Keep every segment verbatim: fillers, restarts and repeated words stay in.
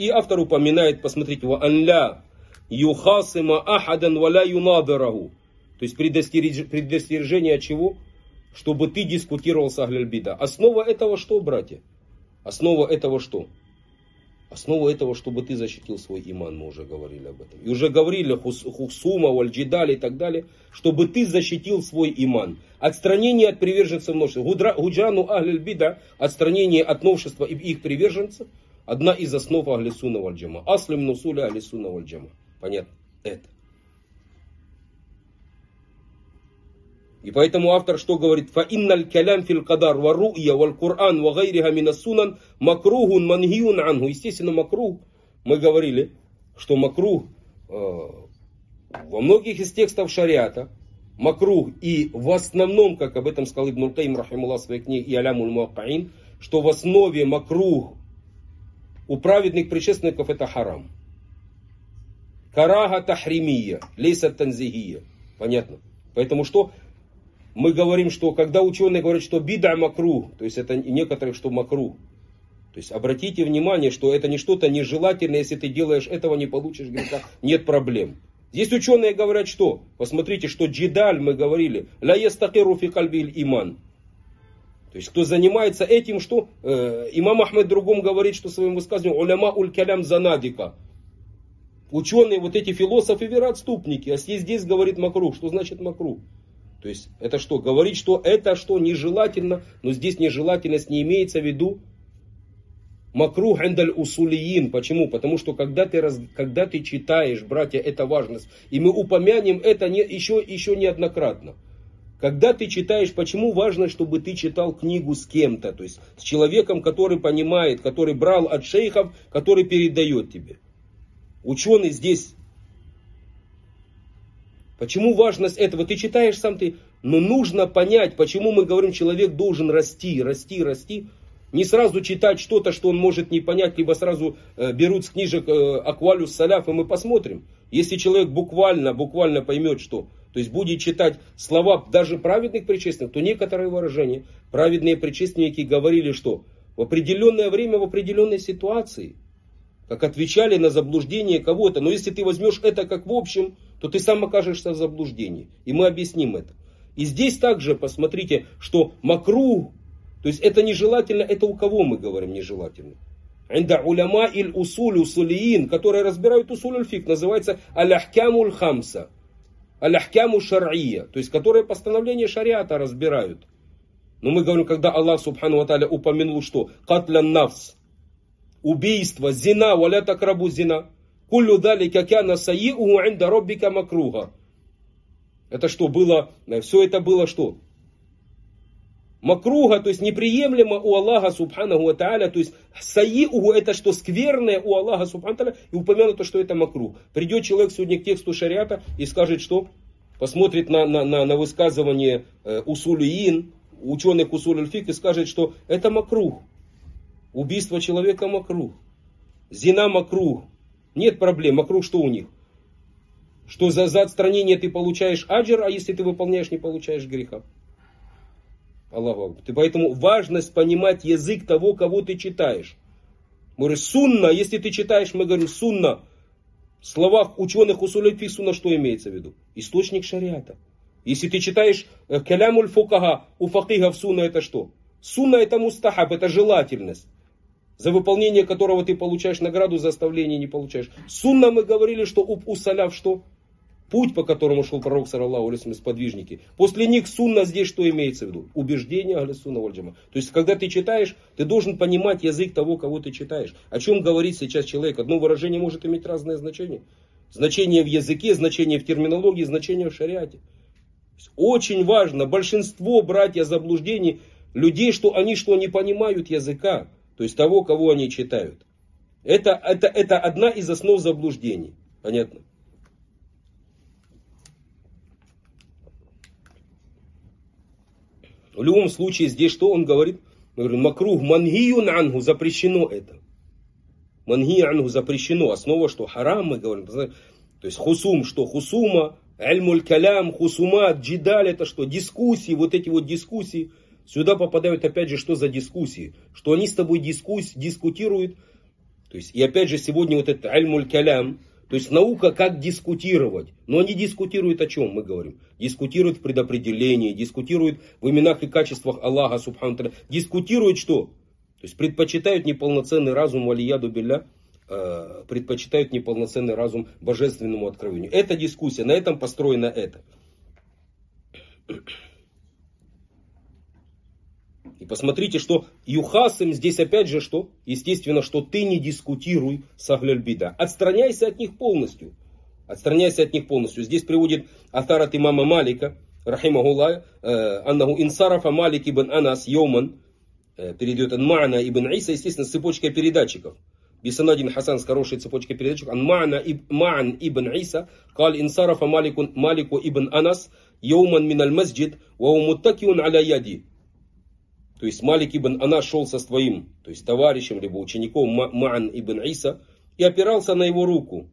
И автор упоминает, посмотрите, ва анля юхасима ахадан валя юнадыраху. То есть предостережение от чего? Чтобы ты дискутировал с ахль бида. Основа этого что, братья? Основа этого что? Основа этого, чтобы ты защитил свой иман, мы уже говорили об этом. И уже говорили хусума, вальджидали и так далее, чтобы ты защитил свой иман. Отстранение от приверженцев новшества. Гуджану ахль бида, отстранение от новшества и их приверженцев, одна из основ ахли сунна валь джама. Аслим нусуля ахли сунна валь джама. Понятно? Это. И поэтому автор что говорит? Фа инналь калям фил кадар ва ру'я валь Кур'ан ва гайриха минас сунан макрухун манхиюн анху. Естественно, макрух, мы говорили, что макрух э, во многих из текстов шариата, макрух и в основном, как об этом сказал Ибн аль-Каим рахимуллах в своей книге И'алямуль муаккаин, что в основе макрух у праведных предшественников это харам. Карага тахримия, лейса танзихия. Понятно? Поэтому что? Мы говорим, что когда ученые говорят, что бида макрух, то есть это некоторых, что макрух. То есть обратите внимание, что это не что-то нежелательное, если ты делаешь этого, не получишь греха, нет проблем. Здесь ученые говорят, что? Посмотрите, что джидаль, мы говорили, ля ястакиру фи кальбиль иман. То есть кто занимается этим, что? Э, имам Ахмед другом говорит, что своим высказыванием, уляма уль калям занадика. Ученые, вот эти философы, вероотступники. А здесь, здесь говорит макрух. Что значит макрух? То есть это что? Говорит, что это что нежелательно, но здесь нежелательность не имеется в виду макрух эндаль усулиин. Почему? Потому что когда ты, раз, когда ты читаешь, братья, это важность. И мы упомянем это не, еще, еще неоднократно. Когда ты читаешь, почему важно, чтобы ты читал книгу с кем-то, то есть с человеком, который понимает, который брал от шейхов, который передает тебе. Ученый здесь. Почему важность этого? Ты читаешь сам ты, но нужно понять, почему мы говорим, человек должен расти, расти, расти. Не сразу читать что-то, что он может не понять, либо сразу э, берут с книжек э, Аквалюс Саляф, и мы посмотрим. Если человек буквально, буквально поймет, что, то есть будет читать слова даже праведных предшественников, то некоторые выражения, праведные предшественники говорили, что в определенное время, в определенной ситуации, как отвечали на заблуждение кого-то. Но если ты возьмешь это как в общем, то ты сам окажешься в заблуждении. И мы объясним это. И здесь также посмотрите, что макрух, то есть это нежелательно, это у кого мы говорим нежелательно? Инда уляма иль усуль усулиин, которые разбирают усуль аль-фик, называется аль-ахкямуль хамса, аль-ахкяму шар'ия, то есть которые постановления шариата разбирают. Но мы говорим, когда Аллах субхану ва тааля упомянул, что катлян нафс, убийство, зина, валя такрабу зина. Куллю далика кяна сайи'уху инда роббика макруха. Это что было? Все это было что? Макруха, то есть неприемлемо у Аллаха субханаху ва тааля. То есть сайи'уху это что скверное у Аллаха субханаху ва тааля. И упомянуто, что это макрух. Придет человек сегодня к тексту шариата и скажет, что? Посмотрит на, на, на, на высказывание э, усулиин, ученых усуль аль-фик, и скажет, что это макрух. Убийство человека макрух. Зина макрух. Нет проблем. Макрух что у них? Что за, за отстранение ты получаешь аджр, а если ты выполняешь, не получаешь греха. Аллаху. Поэтому важность понимать язык того, кого ты читаешь. Мы говорим, сунна, если ты читаешь, мы говорим, сунна. В словах ученых усуль аль-фик сунна что имеется в виду? Источник шариата. Если ты читаешь калямуль фукаха, у факихов сунна это что? Сунна это мустахаб, это желательность. За выполнение которого ты получаешь награду, за оставление не получаешь. Сунна мы говорили, что у, у саляф что? Путь, по которому шел пророк, саллаллаху алейхи ва саллям, сподвижники. После них сунна здесь что имеется в виду? Убеждение ахли сунна валь джама. То есть, когда ты читаешь, ты должен понимать язык того, кого ты читаешь. О чем говорит сейчас человек? Одно выражение может иметь разное значение. Значение в языке, значение в терминологии, значение в шариате. Очень важно, большинство, братья, заблуждений людей, что они что не понимают языка. То есть того, кого они читают. Это, это, это одна из основ заблуждений. Понятно? В любом случае, здесь что он говорит? Мы говорим, макрух манхиюн анху, запрещено это. Манхи анху запрещено. Основа что? Харам, мы говорим. То есть хусум, что? Хусума, альмуль калям, хусумат, джидаль, это что? Дискуссии, вот эти вот дискуссии. Сюда попадают опять же, что за дискуссии? Что они с тобой дискуссии, дискутируют То есть, и опять же, сегодня вот это альмуль калям, то есть наука, как дискутировать. Но они дискутируют о чем, мы говорим? Дискутируют в предопределении, дискутируют в именах и качествах Аллаха, субхану тааля. Дискутируют что? То есть предпочитают неполноценный разум, валияду билля, э, предпочитают неполноценный разум божественному откровению. Это дискуссия, на этом построено это. И посмотрите, что юхасим здесь опять же что? Естественно, что ты не дискутируй с ахлюль бида. Отстраняйся от них полностью. Отстраняйся от них полностью. Здесь приводит атар от имама Малика, рахимахуллах, аннаху инсарафа Малик ибн Анас йоман, перейдет ан Ма'на ибн Иса, естественно, с цепочкой передатчиков. Бисанадин Хасан с хорошей цепочкой передатчиков. Ан Ма'н ибн Иса, кал инсарафа Малику ибн Анас йоман миналь масджид, ва муттакиун аля яди. То есть Малик ибн Анас шел со своим, то есть товарищем, либо учеником Ма'н ибн Иса, и опирался на его руку.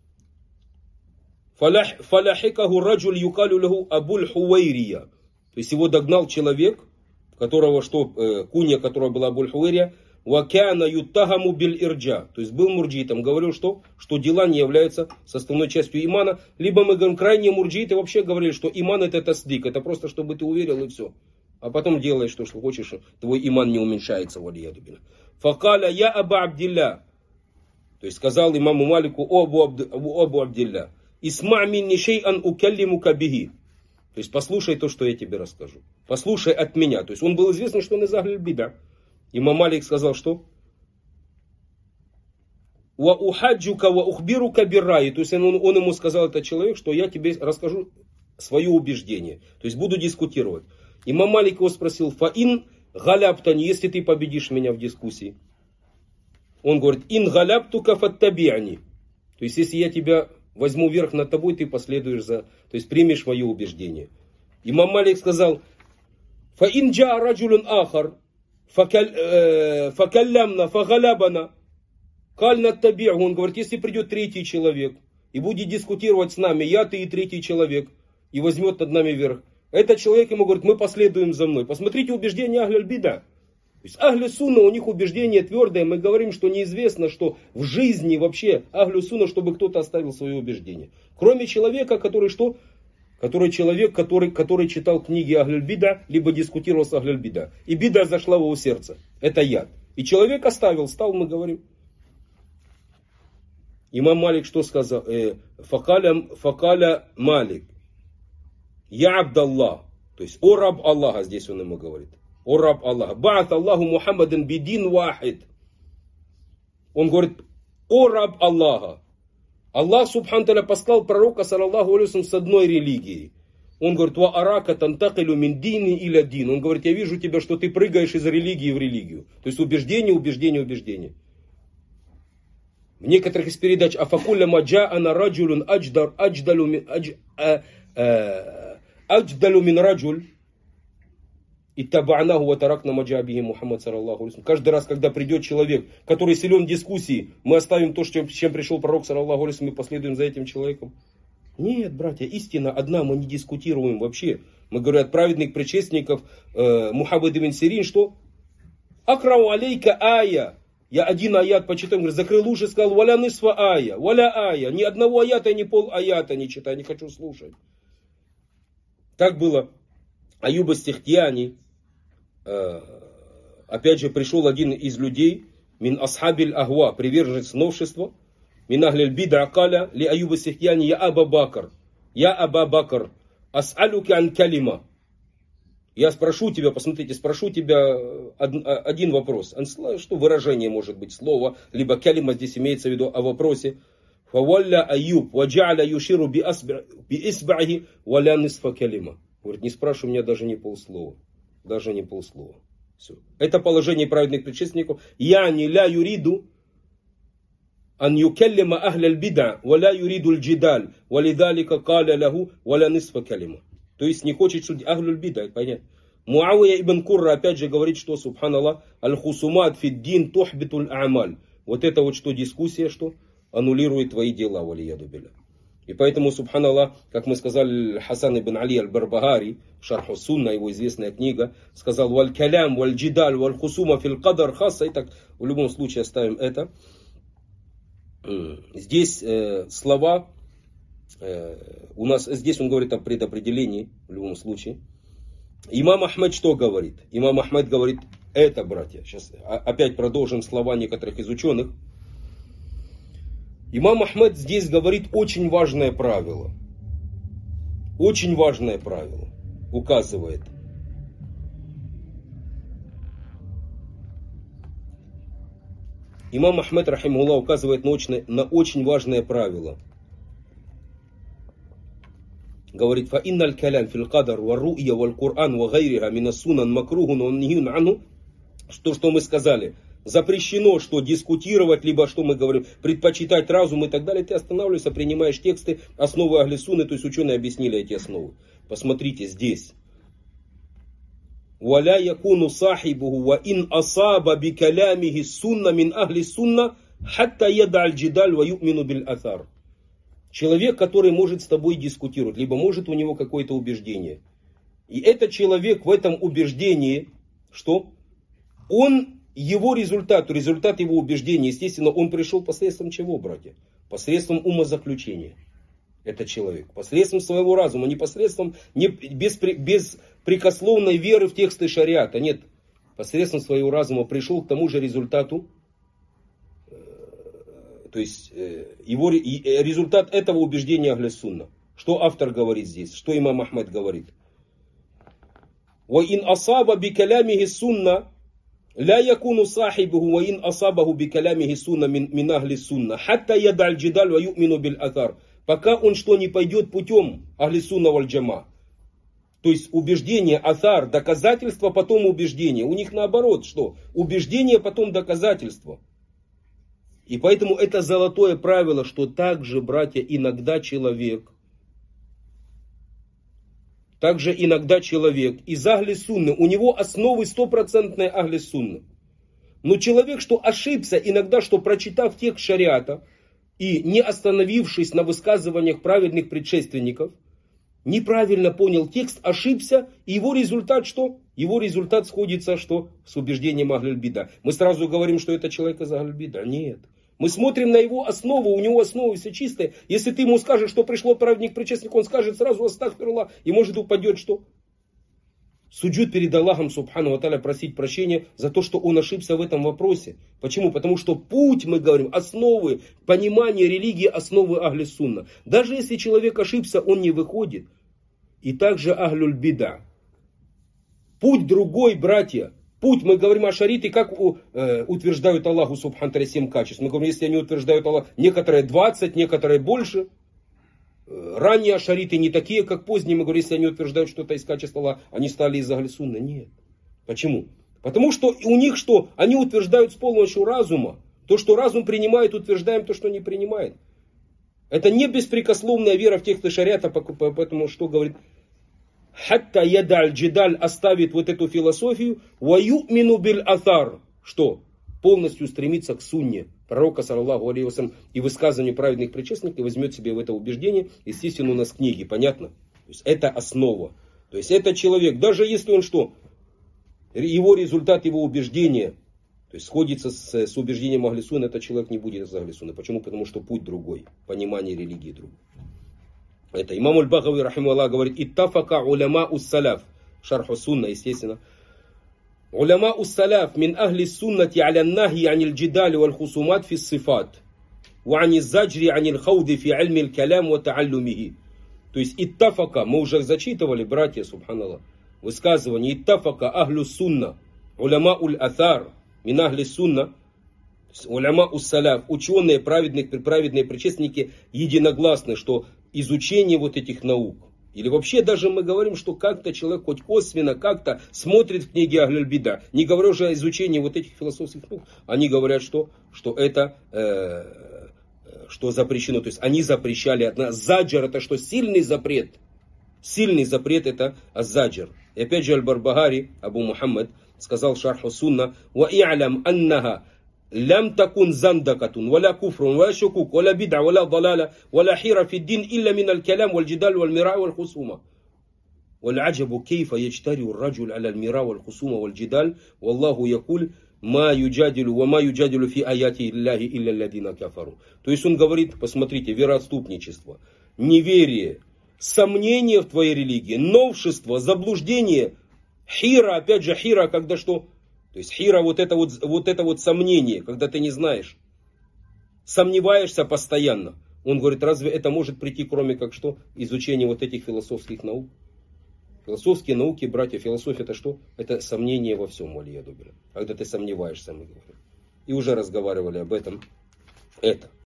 Фаляхикаху раджуль юкалю лаху абуль хувайрия. То есть его догнал человек, которого, что, э, кунья которого была абуль хувайрия, вакяна юттахаму биль ирджа. То есть был мурджитом, говорил, что, что дела не являются составной частью имана. Либо мы говорим, крайние мурджиты вообще говорили, что иман это тасдик, это просто чтобы ты уверил и все. А потом делаешь то, что хочешь, твой иман не уменьшается. Факаля я аба Абдилля. То есть сказал имаму Малику, о Абу, Абд, Абу Абдилля, исма минни шей'ан укаллимука бихи. То есть послушай то, что я тебе расскажу. Послушай от меня. То есть он был известен, что он из ахлюль бида. Имам Малик сказал, что? Ва ухаджука ва ухбирука бирраи. То есть он, он ему сказал, этот человек, что я тебе расскажу свое убеждение. То есть буду дискутировать. Имам Малик его спросил, фаин галяптани, если ты победишь меня в дискуссии. Он говорит, ин галяптука фаттаби'ани. То есть, если я тебя возьму верх над тобой, ты последуешь за, то есть, примешь мое убеждение. Имам Малик сказал, фаин джа раджулун ахар, факаллямна, фагалябана, каль наттаби'у. Он говорит, если придет третий человек и будет дискутировать с нами, я, ты и третий человек, и возьмет над нами верх. Этот человек ему говорит, мы последуем за мной. Посмотрите убеждения ахлюль бида. То есть ахлю сунна, у них убеждение твердое. Мы говорим, что неизвестно, что в жизни вообще ахлю сунна, чтобы кто-то оставил свое убеждение. Кроме человека, который что? Который человек, который, который читал книги ахлюль бида, либо дискутировал с ахлюль бида. И бида зашла в его сердце. Это яд. И человек оставил, стал, мы говорим. Имам Малик что сказал? Э, факаля, факаля Малик. Я Абдаллах, то есть о раб Аллаха, здесь он ему говорит. О раб Аллаха. Баат Аллаху Мухаммадан бидин вахид. Он говорит, о раб Аллаха. Аллах субхану тааля послал пророка саллаллаху алейхи с одной религией. Он говорит, ва арака тантакилю мин дини иля дин. Он говорит, я вижу тебя, что ты прыгаешь из религии в религию. То есть убеждение, убеждение, убеждение. В некоторых из передач афакулля маджа ана раджулун адждар адждалу мин адж Адждалю мин раджуль и таба'наху ва таракна маджабихи Мухаммад саллаллаху алейхи. Каждый раз, когда придет человек, который силен в дискуссии, мы оставим то, с чем, с чем пришел пророк саллаллаху алейхи, мы последуем за этим человеком. Нет, братья, истина одна, мы не дискутируем вообще. Мы говорим от праведных предшественников э, Мухаммад ибн Сирин, что? Акрау алейка ая. Я один аят почитаю, говорит, закрыл уши, сказал, валя нисфа ая, валя ая. Ни одного аята, ни пол аята не читаю, не хочу слушать. Так было Аюба Стихтияни. Э, опять же, пришел один из людей, мин асхабиль ахва, приверженец новшества, мин ахлиль бида акаля, ли Аюба Стихтияни, я Аба Бакр, я Аба Бакр, ас'алюки ан калима. Я спрошу тебя, посмотрите, спрошу тебя один вопрос. Что выражение может быть, слово, либо калима здесь имеется в виду о вопросе. Фавалля Аюб, ваджа'ля юширу би исбахи, валя нисфа калима. Говорит, не спрашивай меня даже не полслова. Даже не полслова. Все. Это положение праведных предшественников. Я не ля юриду ан юкаллима ахляль бида, валя юриду джидаль, валидалика каля лаху, валя нисфа калима. То есть не хочет судить ахлюль бида, понятно. Муавия ибн Курра опять же говорит, что, субханаллах, аль-хусумат фиддин тухбитуль а'маль. Вот это вот что дискуссия, что аннулирует твои дела, валияду билля. И поэтому, субханаллах, как мы сказали, Хасан ибн Али аль-Барбагари, Шарху Сунна, его известная книга, сказал, валь калям, валь джидаль, валь хусума фил кадар хасса. И так в любом случае оставим это. здесь э, слова, э, у нас здесь он говорит о предопределении, в любом случае. Имам Ахмед что говорит? Имам Ахмед говорит, это, братья, сейчас опять продолжим слова некоторых из ученых. Имам Ахмед здесь говорит очень важное правило. Очень важное правило указывает. Имам Ахмед, рахимахуллах, указывает на очень, на очень важное правило. Говорит, فَإِنَّ الْكَلَامِ فِي الْقَدَرِ وَالرُّؤْيَ وَالْقُرْآنِ وَغَيْرِهَا مِنَ السُّنَنِ مَكْرُوهٌ وَمَنْهِيٌّ عَنْهُ. Что, что мы сказали? Запрещено, что дискутировать, либо что мы говорим, предпочитать разум и так далее. Ты останавливаешься, принимаешь тексты, основы Ахли Сунны, то есть ученые объяснили эти основы. Посмотрите здесь. وَلَا يَكُونُ صَاحِبُهُ وَإِنْ أَصَابَ بِكَلَامِهِ السُّنَّ مِنْ أَهْلِ السُّنَّةِ حَتَّى يَدَعَ الْجِدَالَ وَيُؤْمِنُ بِالْأَثَارِ. Человек, который может с тобой дискутировать, либо может у него какое-то убеждение. И этот человек в этом убеждении, что он, его результат, результат его убеждения, естественно, он пришел посредством чего, братья? Посредством умозаключения. Этот человек. Посредством своего разума, не посредством, не, без, беспрекословной веры в тексты шариата. Нет. Посредством своего разума пришел к тому же результату. То есть его, результат этого убеждения Ахль Сунна. Что автор говорит здесь? Что имам Ахмед говорит? وَإِنْ أَصَابَ بِكَلَامِهِ السُّنَّةِ لا يكون صاحبه وإن أصابه بكلامه السنة من, من أهل السنة حتى يدع الجدال ويؤمن بالأثار. Пока он что не пойдет путем Ахли Сунна валь Джама. То есть убеждение, аthар, доказательство, потом убеждение. У них наоборот, что? Убеждение, потом доказательство. И поэтому это золотое правило, что также, братья, иногда человек, также иногда человек из Ахли Сунны, у него основы стопроцентные Ахли Сунны. Но человек, что ошибся иногда, что прочитав текст шариата и не остановившись на высказываниях праведных предшественников, неправильно понял текст, ошибся, и его результат что? Его результат сходится что? С убеждением Ахль Бида. Мы сразу говорим, что это человек из Ахль Бида. Нет. Мы смотрим на его основу, у него основы все чистые. Если ты ему скажешь, что пришло праведник предшественник, он скажет сразу астагфируллах, и может упадет что? Суджуд перед Аллахом, субхану ва тааля, просить прощения за то, что он ошибся в этом вопросе. Почему? Потому что путь, мы говорим, основы, понимание религии, основы Ахли Сунна. Даже если человек ошибся, он не выходит. И также Ахлюль Бида. Путь другой, братья. Путь, мы говорим о шарите, как э, утверждают Аллаху, субхану ва тааля, семь качеств. Мы говорим, если они утверждают Аллах, некоторые двадцать, некоторые больше. Ранние ашариты не такие, как поздние. Мы говорим, если они утверждают что-то из качества Аллаха, они стали из Ахли Сунны. Нет. Почему? Потому что у них что? Они утверждают с помощью разума. То, что разум принимает, утверждаем то, что не принимает. Это не беспрекословная вера в тексты шариата, поэтому что говорит? Хатта ядаль джидаль, оставит вот эту философию, ва ю'мину биль аthар. Что? Полностью стремится к сунне пророка, саллаллаху алейхи вассалям, и высказыванию праведных предшественников, и возьмет себе в это убеждение. Естественно, у нас книги, понятно? То есть это основа. То есть это человек, даже если он что? Его результат, его убеждения, то есть сходится с, с убеждением Ахли Сунны, этот человек не будет из Ахли Сунны. Почему? Потому что путь другой, понимание религии другой. Это имам Аль-Багави, рахимахуллах, говорит, иттафака уляма ус-саляф, шарху сунна, естественно. Уляма ус-саляф мин ахли суннати аля нахи аниль джидали валь хусумат фи сифат. Ва ани заджри аниль хауди фи альми калям ва тааллумихи. То есть иттафака, мы уже зачитывали, братья, субханаллах, высказывание иттафака ахлю сунна, уляма уль-аthар, мин ахли сунна, уляма ус-саляф, ученые, праведные, праведные предшественники единогласны, что изучение вот этих наук, или вообще даже мы говорим, что как-то человек хоть косвенно как-то смотрит в книги Ахлюль Бида, не говоря уже о изучении вот этих философских наук, они говорят, что, что это э, что запрещено, то есть они запрещали от нас. Заджар, это что? Сильный запрет. Сильный запрет это азаджар. И опять же Аль-Барбагари, Абу Мухаммад, сказал шарху сунна, ва и'алям аннаха لم تكن زندقة ولا كفر ولا شكوك ولا بدعة ولا ضلالة ولا حيرة في الدين إلا من الكلام والجدال والمراء والخصومة. والعجب كيف يجترئ الرجل على المراء والخصومة والجدال والله يقول Ма юджадилю, ва ма юджадилю фи аяти илляхи илля лядина кафару. То есть он говорит, посмотрите, вероотступничество, неверие, сомнение в твоей религии, новшество, заблуждение, хира, опять же хира, когда что? То есть хира, вот это вот, вот это вот сомнение, когда ты не знаешь, сомневаешься постоянно. Он говорит, разве это может прийти, кроме как что? Изучение вот этих философских наук. Философские науки, братья, философия это что? Это сомнение во всем, валия дубля. Когда ты сомневаешься, мы говорим. И уже разговаривали об этом. Это.